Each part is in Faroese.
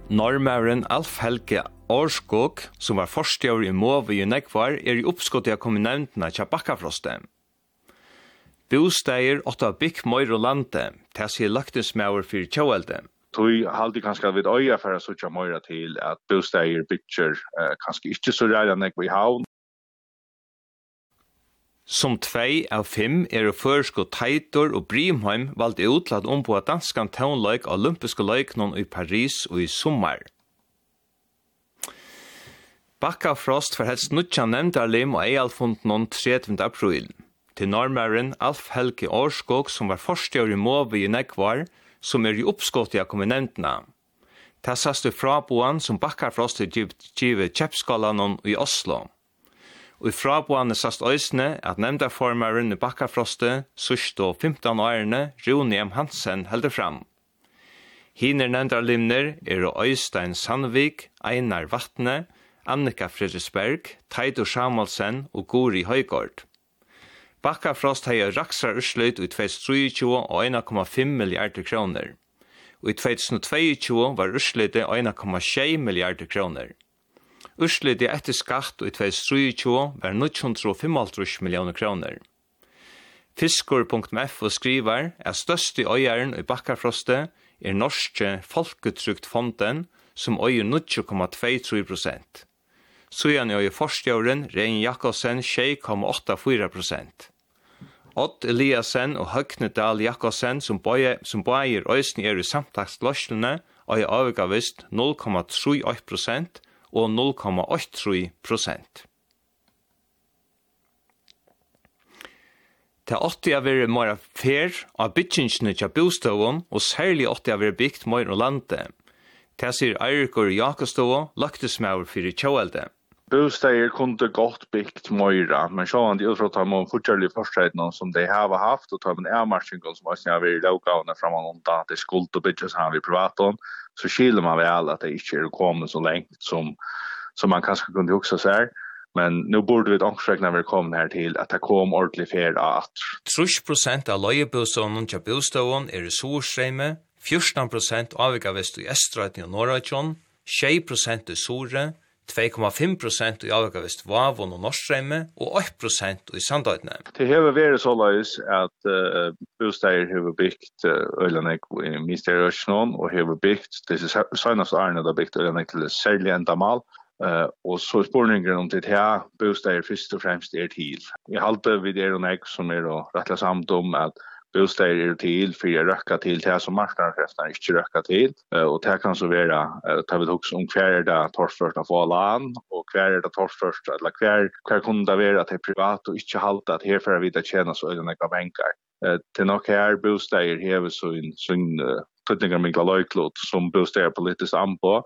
Norrmären Alf Helge Årskog, som var forstjør i Måve i Nekvar, i oppskottet av kommunentene til Bakkafroste. Bosteier åtta bygg møyre og lande, til sier lagtingsmauer for kjøvelde. Tui haldi kanskje vid øya for å søtja møyre til at bosteier bygger kanskje ikke så ræra nekva i havn. Som 2 av 5 førsko Teitor og Brimheim valgte ut til at ombå danskan townløyk av olympiske løyknon i Paris og i sommar. Bakkafrost for helst nutja nevndarlim og eialfundnon 30. april. Til Norrmären Alf Helge Årskog, som var forstjør i Måve i Nekvar, som i oppskottet av kommunentene. Ta sastu fraboan som Bakkafrost givet kjeppskalanon i Oslo. Og i fraboane sast øysne at nevndarformaren i Bakkafroste, og 15 årene, Rune M. Hansen, heldur fram. Hiner nevndarlimner Øystein Sandvik, Einar Vatne, Annika Fredriksberg, Teitur Samuelsen og Guri Høygård. Bakkafrost har raksar urslut i 2023 og 1,5 milliarder kroner. Og i 2022 var urslutet 1,6 milliarder kroner. Urslutet etter skatt i 2023 var 955 millioner kroner. Fiskor.f skriver at største øyeren i Bakkafroste norske Folketryktfonden, som øyer 9,23%. Sujan øyer forstjøren Rein Jakobsen 6,84%. Odd Eliasen og Høgnedal Jakobsen, som bøyer øysen i samtaksløslene, øyer avgavist 0,38% og 0,83%. Det 80 av være mer fer av byggingene til bostøven, og særlig 80 av være bygd mer og lande. Det sier Eirikur Jakobstov, lagtingsmaur for kjøvelde. Bosteier kunde godt byggt møyra, men sjåan de utfra tar man fortsatt forstreidene som de har haft, og tar man avmarsingen som også har vært lovgavene framan om det skuld og bygges har vi privaton, så skiljer man vel at det ikke kommet så lengt som man kanskje kunne huske seg. Men nu borde vi også når vi kom her til at det kom ordentlig fer at 30% av løyebostånden til bostånden i Sorstreime, 14% avvikavest i Estrøyden og Norrøytjon, 6% i Sore, 2,5% i avvikavest Vavon og Norrstreime, og 8% i Sandøydene. Det har vært så løys at bosteier har byggt Øylandek i Misterøsjonen, og har byggt disse søgneste årene har byggt Øylandek til særlig endamal. Og så spørningen om det her bosteier først og fremst til. Jeg halte vid Øylandek som rettelig samt om at bosteier til for å røkke til det som marknadskreftene ikke røkker til. Og det kan så være, det vil huske om hver det torstførst å få land, og hver det torstførst, eller hver kunne det være at det privat, og ikke halte at her for å vite tjene så øyne av benker. Til nok her bosteier hever sånn tøtninger med løyklot som bosteier politisk anpå.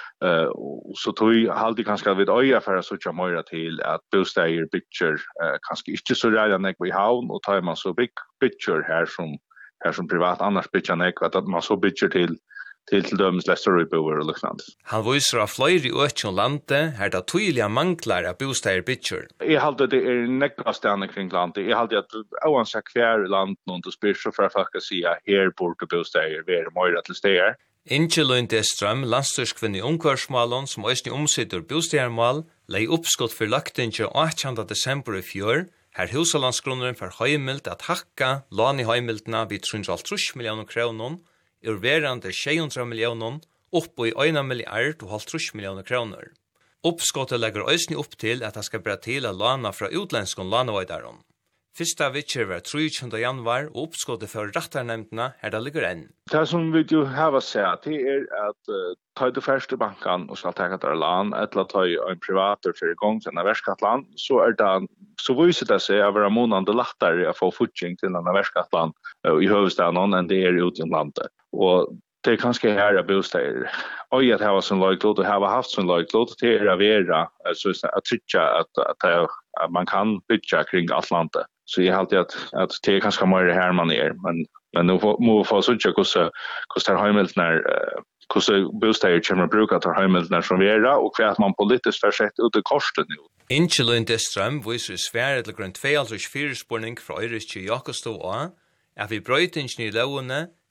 Så tog halde kanskje at vi øya for å søtja møyra til at bosteier bygger kanskje ikke så ræra nekva i havn, og tar man så bygger her som privat annars bygger nekva, at man så bygger til dømes Lesterøyboer og liknande. Han viser av flere økjon lande her da tydelig manglar av bosteier bygger. Jeg halde det nekva stedene kring landet. Jeg halde at oansett hver land noen til spyr så for folk å si at her burde bosteier være møyra til steder. Inge Lundestrøm, landstyrskvinne i Ungkarsmålen, som også omsitter bostedmål, lei oppskott for lagtinge 18. desember i fjør, her husalandsgrunneren for høymelt at hakka lån i høymiltene vid 330 millioner kroner, verande 600 millioner, oppå i 1 milliard og 50 millioner kroner. Oppskottet legger øysene opp til at det skal bra til å låne fra utlenskene låneveideren. Fyrsta vittjer var 23. januar, og oppskottet for rettarnemndene her det ligger enn. Det som vi jo har å se, det at ta det første banken og skal ta et land, eller ta en privater for i gang til en verskattland, så viser det seg å være månande lettere å få fortjeng til en verskattland i hovedstaden enn det ute i landet. Og det kanskje her bosteier. Og at det var sånn løyklot, og har haft sånn løyklot, det å være at trykja at man kan bygge kring Atlantet. Så jeg halte at det kanskje mer her man men nå må vi få sånn hvordan heimiltene hvordan bosteier kommer å bruke til heimiltene som vera, og hva at man politisk får sett ut i korset nå. Inge Lundestrøm viser svære til grunn 2,4 spørning fra Øyriske Jakobstov A, at vi brøytingen i lovene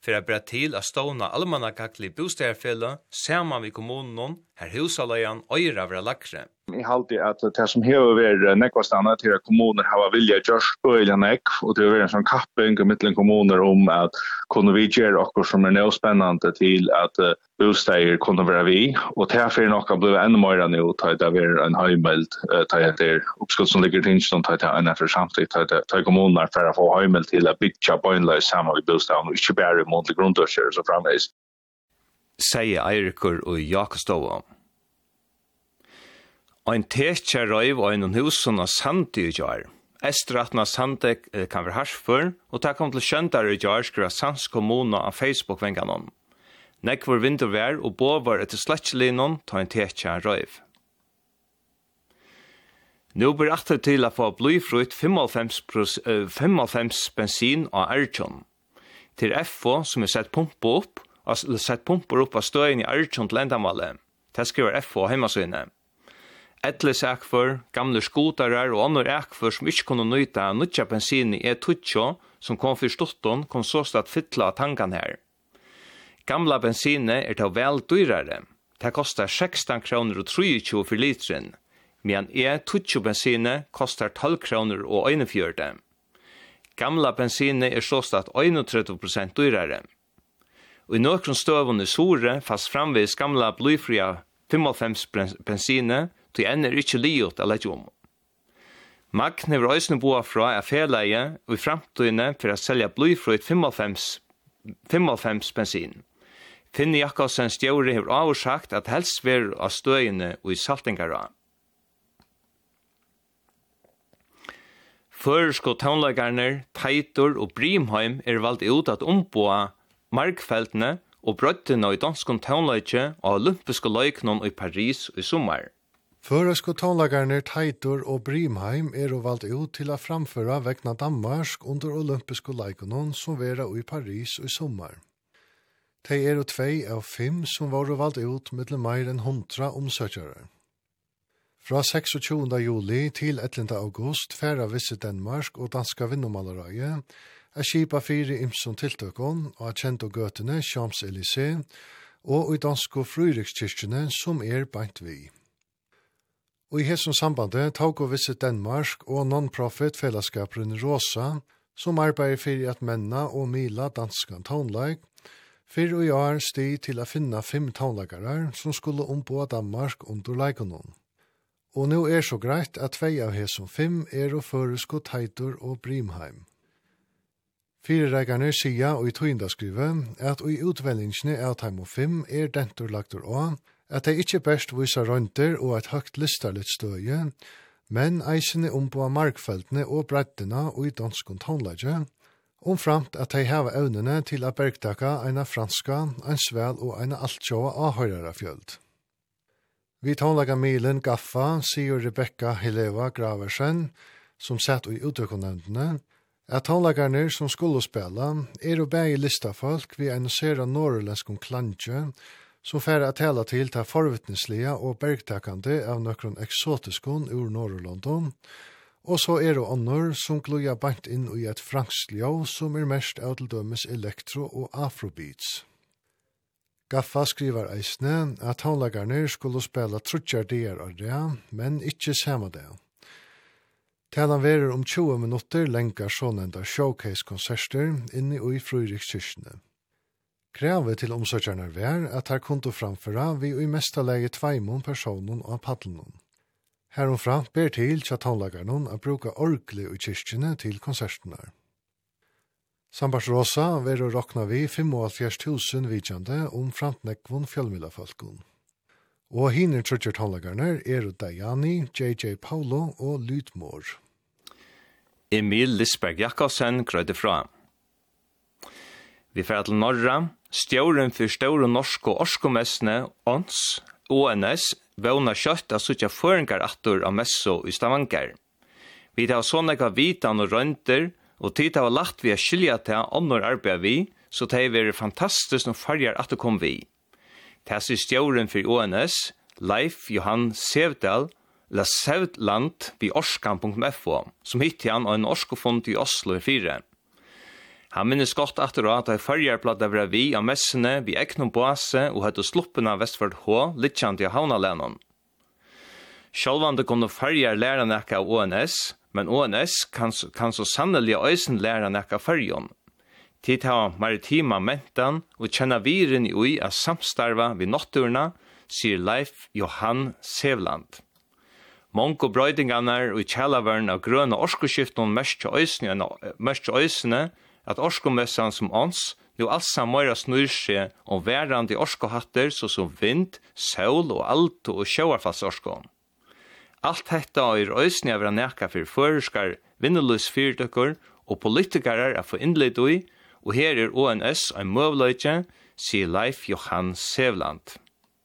för att bra till att ståna allmannagacklig bostäderfälla samman vid kommunen här husalöjan öjra vara lackre. Jag halti att det som hever nekvastanna till kommuner har vilja görs öjliga nek och det är en sån kapping mellan kommuner om att kunna vi göra också som är nu spännande till att bostäder kunna vara vi och därför är något blev ännu mer nu att det är en höjmäld att det är uppskott som ligger till som att det är en för samtidigt att kommuner för att få höjmäld till att bygga bönlös samman vid bostäder och inte bara månlig grunddörser så framvis. Säger Eirikur och Jakostova. Ein tekja røyv og ein husun av sandi i jar. Estratna sandi kan være harsfør, og ta kom til skjøntar i jar skriva Sands kommuna av Facebook-venganon. Nekvar vintervær og bovar etter sletslinon ta ein tekja røyv. Nå blir aktiv til å få blyfruit 55 bensin og Arjun. Til FO som er sett pumper opp av støyen i Arjun til endamalet. Det skriver FO heimasøyne. Etles ekfor, gamle skotarar og andre ekfor som ikke kunne nøyta nødja bensin i E20 som kom for stutton kom så at fytla tankan her. Gamla bensinet er til vel dyrare. Det kostar 16 kroner og 23 for litren, medan E20 bensinet kostar 12 kroner og 41. Gamla bensinet er så at 31% dyrare. Og i nokron støvun i Sore fast framvis gamla blyfria 55 bensinet til enn er ikke liot eller ikke om. Magn hever øysene boa fra er feleie og i framtøyene for å selge blyfrøyt 55 bensin. Finne Jakobsen stjåre hever avsagt at helst ver av støyene og i saltingara. Føresko taunlagarner, Teitur og Brimheim er valgt ut at omboa markfeltene og brøttene i danskon taunlager og olympiske løyknon i Paris i sommar. Føresko tonlagarner Teitur og Brimheim er valgt ut til å framføre vegna Danmark under olympiske leikonon som vera i Paris i sommar. De er 2 av 5 som var valgt ut med mer enn 100 omsøkjere. Fra 26. juli til 11. august færa visse Danmark og danska vinnomalerøye er skipa 4 imson tiltøkon og kjent og gøtene Champs-Élysées og i dansko Fryrikskirkene som er beint vi. Og i hesson sambandet tog og Visit Danmark og non-profit fellesskaperen Rosa, som arbeider for at menna og mila danskan tonlag, for i år sti til å finne 5 tonlagere som skulle omboa Danmark under leikonon. Og nå er så greit at 2 av hesson 5 er å Føresko Teitur og Brimheim. 4 reggerne sier og i tøyndaskrivet at i utveldingsene av Teimo 5 er dentur lagtur av, at de ikke best viser rønter og et høgt listarlitt støye, men eisene omboa markfeltene og breddene og i danskon tonlage, omframt at de har evnene til å bergtaka en franska, en svel og en altsjåa avhørere fjöld. Vi tonlaga milen Gaffa, sier Rebecca Heleva Graversen, som satt i utøkonnevndene, at tonlagarne som skulle spela er å bæge listafolk vi annonsera norrlænskon klanje, som færre at tala til ta forvittneslige og bergtakande av nøkron eksotiskon ur Norrlondon, og så er det ånder som gloja bankt inn i et franskljå som er mest av til dømes elektro- og afrobeats. Gaffa skriver eisne at tonlagarne skulle spela trutjar dier av det, men ikkje samme det. Talan verer 20 minutter lenger sånenda showcase-konserter inni og i Fryrikskirkene. Kravet til omsøkjerne var at her kunne framføre vi i mesta lege 2 personer av paddelen. Heromfram ber til tjatonlagerne å bruke orkelig i kyrkjene til konsertene. Sambarsrosa var å råkna vi 75.000 vidjande framtnekvån fjellmillafolkene. Og hinner trutjertonlagerne er Dajani, J.J. Paulo og Lydmår. Emil Lisberg Jakobsen grøyde fra. Vi fer til Norra, stjåren for store norske og orskomessene, ONS, vågna kjøtt av suttja føringar attor av messo i Stavanger. Vi tar sånne vitan og rønter, og tid av lagt vi a skilja til annor arbeid vi, så det er fantastisk når farger at det kom vi. Det er stjåren for ONS, Leif Johan Sevdal, La Sevdland vid orskan.fo, som hittir han av en orskofond i Oslo i 4. Han minnes godt at de fargerplatt var vi av messene vi eknom base og hadde sluppen av Vestford H, littjant i havnalænen. Sjølvande kunne farger lære nekka av ONS, men ONS kan så sannelig øysen lære nekka av fargen. Tid har maritima mentan og kjenna viren i av samstarva vid notturna, sier Leif Johan Sevland. Mongo brøydingarna og kjellavern av grønne orskoskiften mest øysene at orskomessan som ons nu alsa møyra snur seg om værande orskohatter såsom vind, sol og alto og sjøarfallsorsko. Alt dette er øysene av neka for føreskar vinnelusfyrtøkker og politikarer er for innleid i, og her er ONS en møvløyke, sier Leif Johan Sevland.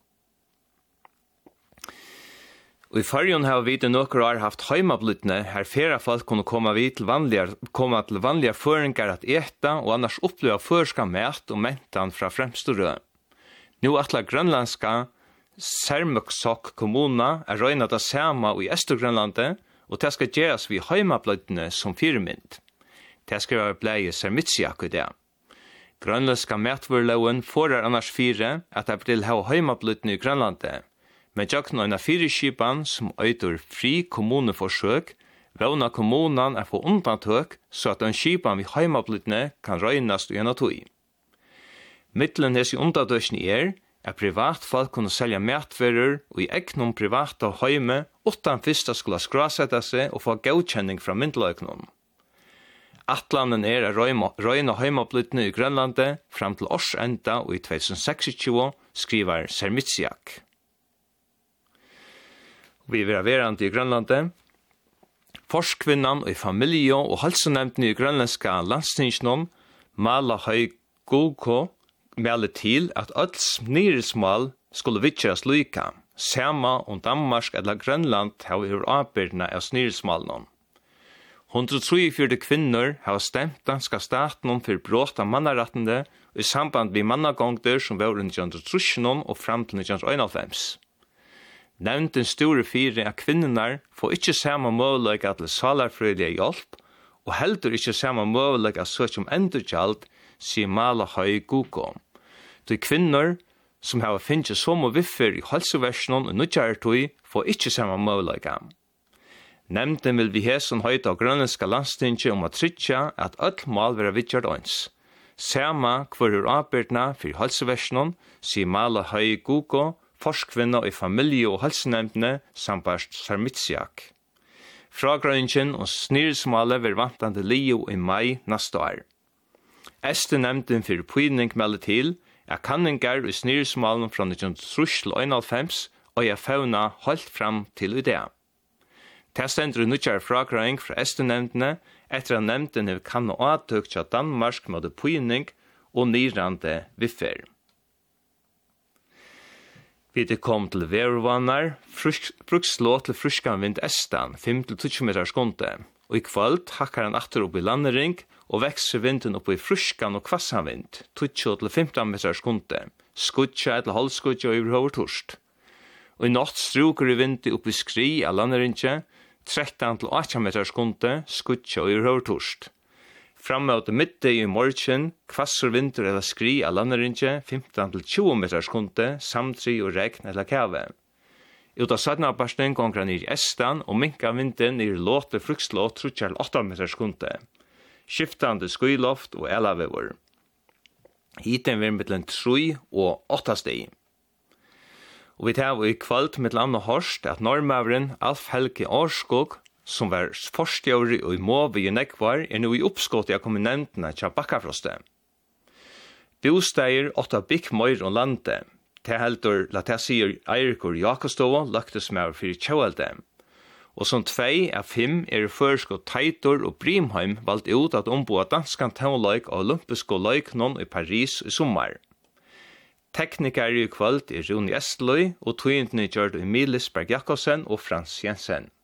Og i fargen har vi til noen år haft heimablittene her flere folk kunne komme til vanlige føringer at ete og annars oppleve førska mat og mentan fra fremste rød. Nå atla grønlandska Sermøksok kommuna er røyna det samme i Østergrønlandet, og det skal gjøres vi heimablittene som firmynd. Det skal være bleie Sermitsiak i det. Grønlandska matvorloven forar annars fire at det vil ha heimablittene i Grønlandet, men jakten av fyrirskipan som øyder fri kommuneforsøk, vevna kommunen er få undantøk så at en skipan vi heimablittene kan røynast i en tøy. Mittlen hese undantøkene er privatfolk kunne selja matverer og i eknom privata heime utan fyrsta skulle skrasetta seg og få godkjenning fra myndeløkenen. Atlanen er røyna heimablittene i Grønlandet fram til årsenda og i 2026 skriver Sermitsiak. Vi er verande i Grønlandet. Forskvinnan og familie og helsenemnden i grønlandska landstingene Mala Høy Goko melder til at alt sniresmål skulle vittjeres lyka. Sama om Danmark eller Grønland har vi avbyrdene av sniresmålene. 143 kvinner har stemt danska staten for brott av mannarettende i samband med mannagångder som var under 1930 og fram til 1991. Nevnten store fire av kvinnerna får ikke samme mulighet til salarfrøylige hjelp, og heldur ikke samme mulighet som endurkjalt, sier Mala Høy Goko. De kvinner som har finnet som og viffer i helseversjonen og nødjartøy får ikke samme mulighet. Nevnten vil vi hesen høyta av grønlandska landstinget om å trytja at alt mål være vidtjert åns. Sama hvor avbyrdene for helseversjonen, sier Mala Høy Goko, forskvinner i familie- og helsenemndene sambart Sermitsiak. Fragrøyngen og sniresmålet vil vantande lio i mai neste år. Nemnden for pøyning melder til at kanningar i sniresmålen fra 1991 og jeg fauna holdt fram til i det. Det stender nødjar fragrøyng fra nemndene etter at nemnden vil kan avtøkt av Danmark med pøyning og nyrande viffer. Vi kom til værvannar, frukslå til fruskan vind estan, 5-20 meter skunde. Og i kvöld hakkar han atter opp i landering, og vekser vinden opp i fruskan og kvassan vind, 20-15 meter skunde, skutja eller halvskutja over hovertorst. Og i natt struker i vindet opp i skri av landeringe, 13-18 meter skunde, skutja over hovertorst. Framme av det midte i morgen, kvasser vinter eller skri av landeringe, 15-20 meter skunde, samtri og regn eller kave. Ut av sadnabarsten gonger han i estan og minka vinden i låte frukslå 3-8 meter skunde. Skiftande skuiloft og elavevor. Hiten vil mittlen 3 og 8 steg. Og vi tar i kvalt mitt land og hørst at normavren Alf Helge Årskog som var forstjøri og i måvi i nekvar, nå i oppskått av kommunentene til Bakkafroste. Bosteier 8 bygg møyr og lande. Det heldur, la det sier Eirikur Jakobstova, lagtes med for kjøvelde. Og som 2 av 5 føreskått Teitur og Brimheim valgt ut at omboa danskan tånløyk og olympiske løyknon i Paris i sommar. Tekniker i kvöld Rune Estløy og tøyntene gjør Emilis Berg Jakobsen og Frans Jensen.